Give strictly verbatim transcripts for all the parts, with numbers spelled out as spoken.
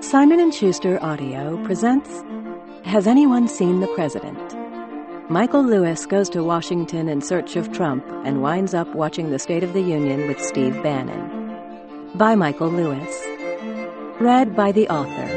Simon and Schuster Audio presents Has Anyone Seen the President? Michael Lewis goes to Washington in search of Trump and winds up watching the State of the Union with Steve Bannon. By Michael Lewis. Read by the author.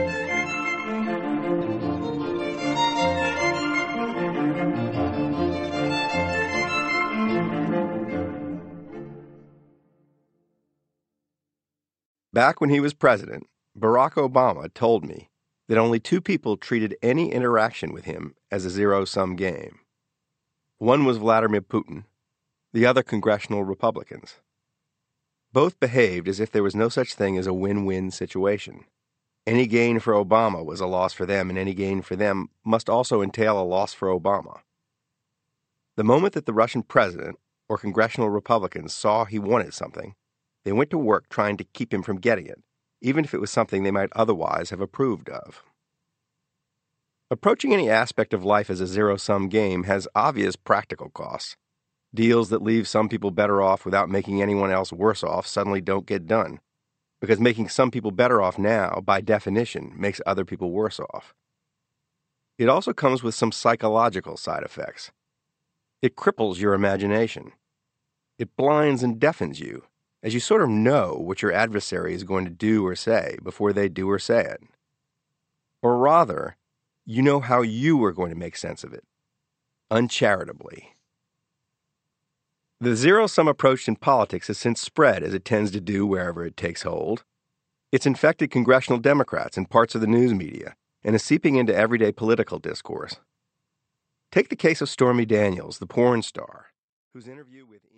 Back when he was president, Barack Obama told me that only two people treated any interaction with him as a zero-sum game. One was Vladimir Putin, the other congressional Republicans. Both behaved as if there was no such thing as a win-win situation. Any gain for Obama was a loss for them, and any gain for them must also entail a loss for Obama. The moment that the Russian president or congressional Republicans saw he wanted something, they went to work trying to keep him from getting it, even if it was something they might otherwise have approved of. Approaching any aspect of life as a zero-sum game has obvious practical costs. Deals that leave some people better off without making anyone else worse off suddenly don't get done, because making some people better off now, by definition, makes other people worse off. It also comes with some psychological side effects. It cripples your imagination. It blinds and deafens you, as you sort of know what your adversary is going to do or say before they do or say it. Or rather, you know how you are going to make sense of it, uncharitably. The zero-sum approach in politics has since spread, as it tends to do wherever it takes hold. It's infected congressional Democrats and parts of the news media, and is seeping into everyday political discourse. Take the case of Stormy Daniels, the porn star, whose interview with